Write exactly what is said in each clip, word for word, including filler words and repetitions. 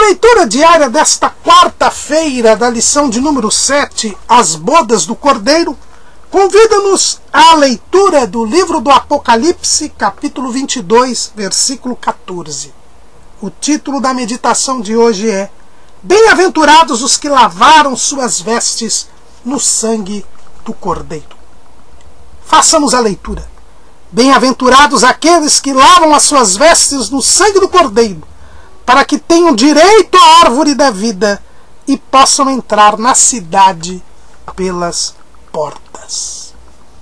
leitura diária desta quarta-feira da lição de número sete, As Bodas do Cordeiro, convida-nos à leitura do livro do Apocalipse, capítulo vinte e dois, versículo quatorze. O título da meditação de hoje é Bem-aventurados os que lavaram suas vestes no sangue do Cordeiro. Façamos a leitura. Bem-aventurados aqueles que lavam as suas vestes no sangue do Cordeiro, para que tenham direito à árvore da vida e possam entrar na cidade pelas portas.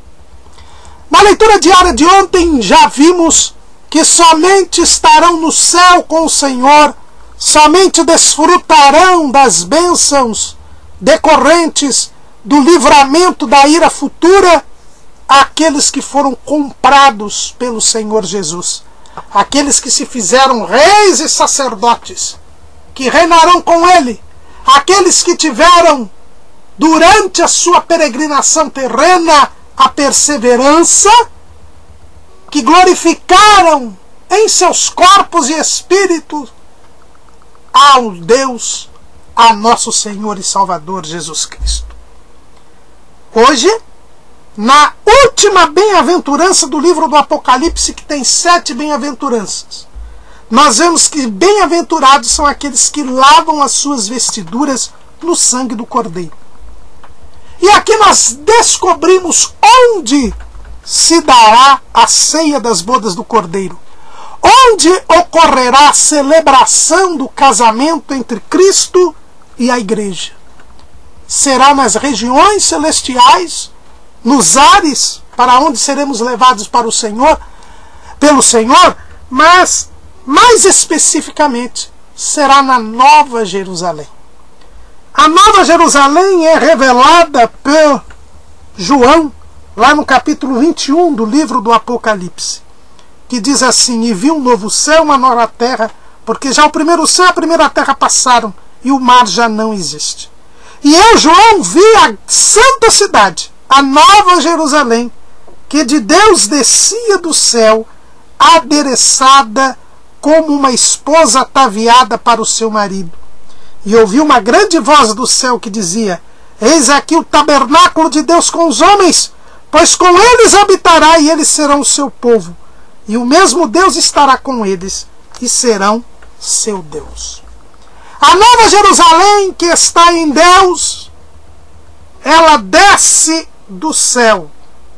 Na leitura diária de ontem já vimos que somente estarão no céu com o Senhor, somente desfrutarão das bênçãos decorrentes do livramento da ira futura aqueles que foram comprados pelo Senhor Jesus. Aqueles que se fizeram reis e sacerdotes, que reinarão com ele, aqueles que tiveram, durante a sua peregrinação terrena, a perseverança, que glorificaram em seus corpos e espíritos ao Deus, a nosso Senhor e Salvador Jesus Cristo. Hoje, na última bem-aventurança do livro do Apocalipse, que tem sete bem-aventuranças, nós vemos que bem-aventurados são aqueles que lavam as suas vestiduras no sangue do Cordeiro. E aqui nós descobrimos onde se dará a ceia das bodas do Cordeiro, onde ocorrerá a celebração do casamento entre Cristo e a Igreja. Será nas regiões celestiais, nos ares, para onde seremos levados para o Senhor, pelo Senhor, mas mais especificamente será na Nova Jerusalém. A Nova Jerusalém é revelada por João, lá no capítulo vinte e um do livro do Apocalipse, que diz assim: e vi um novo céu, uma nova terra, porque já o primeiro céu e a primeira terra passaram, e o mar já não existe. E eu, João, vi a santa cidade, a Nova Jerusalém, que de Deus descia do céu, adereçada como uma esposa ataviada para o seu marido. E ouvi uma grande voz do céu que dizia: eis aqui o tabernáculo de Deus com os homens, pois com eles habitará e eles serão o seu povo. E o mesmo Deus estará com eles e serão seu Deus. A Nova Jerusalém, que está em Deus, ela desce do céu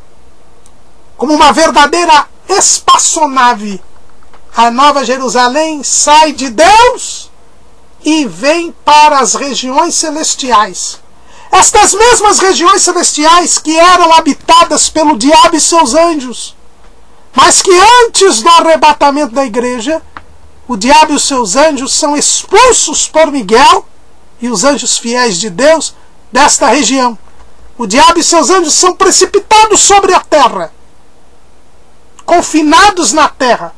como uma verdadeira espaçonave. A Nova Jerusalém sai de Deus e vem para as regiões celestiais. Estas mesmas regiões celestiais que eram habitadas pelo diabo e seus anjos, mas que antes do arrebatamento da igreja, o diabo e os seus anjos são expulsos por Miguel e os anjos fiéis de Deus desta região. O diabo e seus anjos são precipitados sobre a terra, confinados na terra.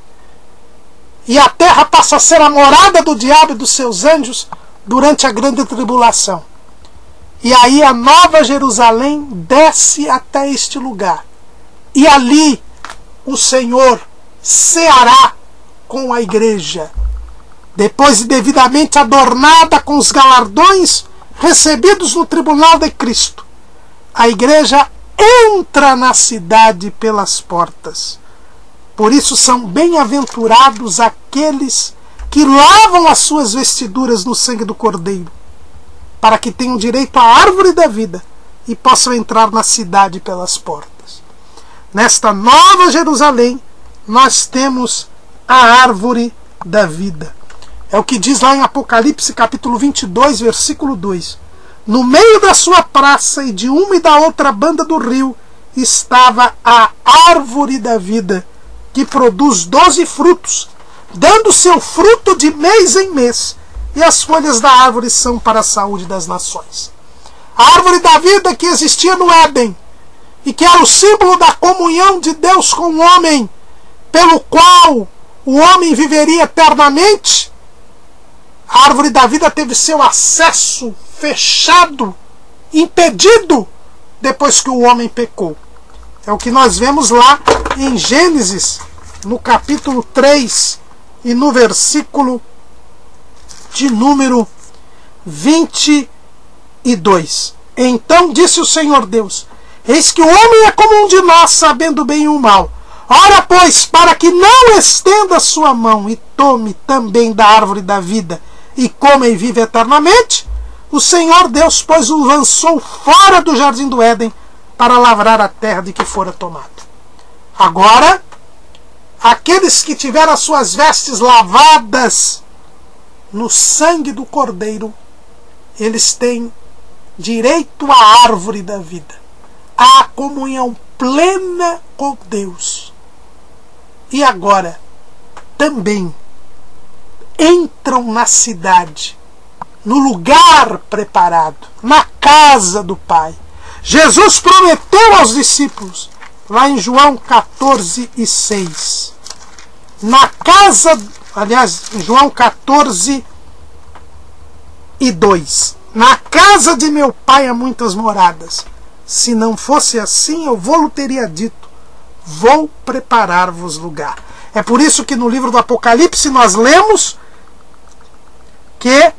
E a terra passa a ser a morada do diabo e dos seus anjos durante a grande tribulação. E aí a Nova Jerusalém desce até este lugar. E ali o Senhor ceará com a igreja, depois de devidamente adornada com os galardões recebidos no tribunal de Cristo. A igreja entra na cidade pelas portas. Por isso são bem-aventurados aqueles que lavam as suas vestiduras no sangue do Cordeiro, para que tenham direito à árvore da vida e possam entrar na cidade pelas portas. Nesta Nova Jerusalém, nós temos a árvore da vida. É o que diz lá em Apocalipse capítulo vinte e dois, versículo dois. No meio da sua praça e de uma e da outra banda do rio estava a árvore da vida, que produz doze frutos, dando seu fruto de mês em mês, e as folhas da árvore são para a saúde das nações. A árvore da vida que existia no Éden, e que era o símbolo da comunhão de Deus com o homem, pelo qual o homem viveria eternamente, a árvore da vida teve seu acesso fechado, impedido, depois que o homem pecou. É o que nós vemos lá em Gênesis, no capítulo três e no versículo de número vinte e dois. Então disse o Senhor Deus: eis que o homem é como um de nós, sabendo o bem e o mal. Ora, pois, para que não estenda a sua mão e tome também da árvore da vida, e coma e vive eternamente, o Senhor Deus, pois, o lançou fora do jardim do Éden para lavrar a terra de que fora tomado. Agora, aqueles que tiveram as suas vestes lavadas no sangue do Cordeiro, eles têm direito à árvore da vida, à comunhão plena com Deus. E agora, também entram na cidade, no lugar preparado, na casa do Pai. Jesus prometeu aos discípulos, lá em João quatorze e seis, na casa, aliás, em João quatorze e dois, na casa de meu Pai há muitas moradas. Se não fosse assim, eu vou-lhe teria dito: vou preparar-vos lugar. É por isso que no livro do Apocalipse nós lemos que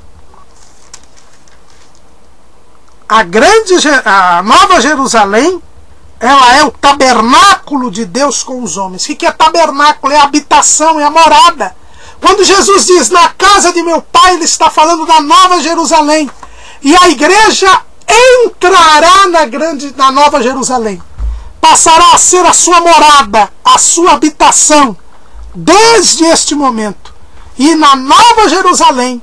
a grande, a Nova Jerusalém, ela é o tabernáculo de Deus com os homens. O que é tabernáculo? É a habitação, é a morada. Quando Jesus diz na casa de meu Pai, ele está falando da Nova Jerusalém. E a igreja entrará na, grande, na Nova Jerusalém. Passará a ser a sua morada, a sua habitação, desde este momento. E na Nova Jerusalém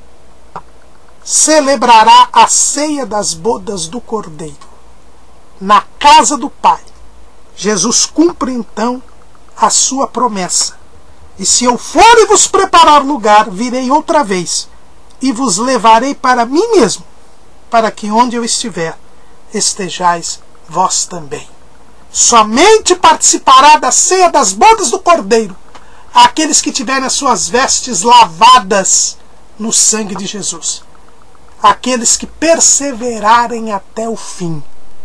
celebrará a ceia das bodas do Cordeiro, na casa do Pai. Jesus cumpre então a sua promessa: e se eu for e vos preparar lugar, virei outra vez e vos levarei para mim mesmo, para que onde eu estiver, estejais vós também. Somente participará da ceia das bodas do Cordeiro aqueles que tiverem as suas vestes lavadas no sangue de Jesus, aqueles que perseverarem até o fim.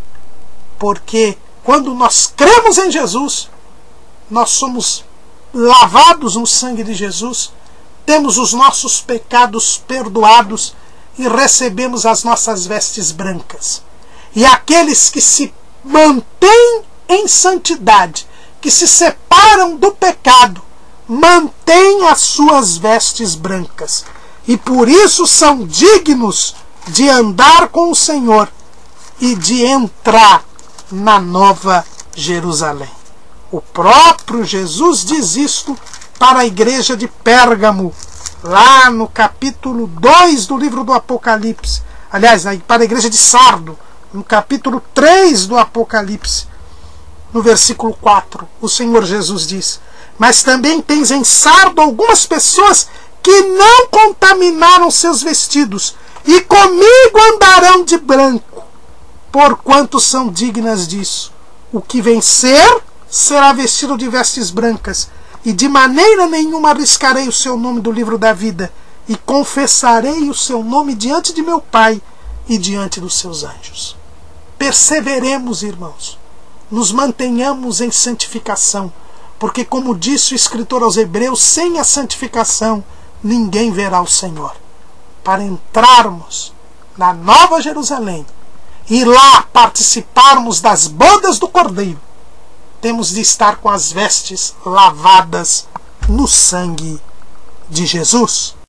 Porque quando nós cremos em Jesus, nós somos lavados no sangue de Jesus, temos os nossos pecados perdoados e recebemos as nossas vestes brancas. E aqueles que se mantêm em santidade, que se separam do pecado, mantêm as suas vestes brancas. E por isso são dignos de andar com o Senhor e de entrar na Nova Jerusalém. O próprio Jesus diz isto para a igreja de Pérgamo, lá no capítulo dois do livro do Apocalipse. Aliás, para a igreja de Sardo, no capítulo três do Apocalipse, no versículo quatro, o Senhor Jesus diz: mas também tens em Sardo algumas pessoas que não contaminaram seus vestidos, e comigo andarão de branco, porquanto são dignas disso. O que vencer será vestido de vestes brancas, e de maneira nenhuma arriscarei o seu nome do livro da vida, e confessarei o seu nome diante de meu Pai e diante dos seus anjos. Perseveremos, irmãos, nos mantenhamos em santificação, porque, como disse o escritor aos Hebreus, sem a santificação ninguém verá o Senhor. Para entrarmos na Nova Jerusalém e lá participarmos das bodas do Cordeiro, temos de estar com as vestes lavadas no sangue de Jesus.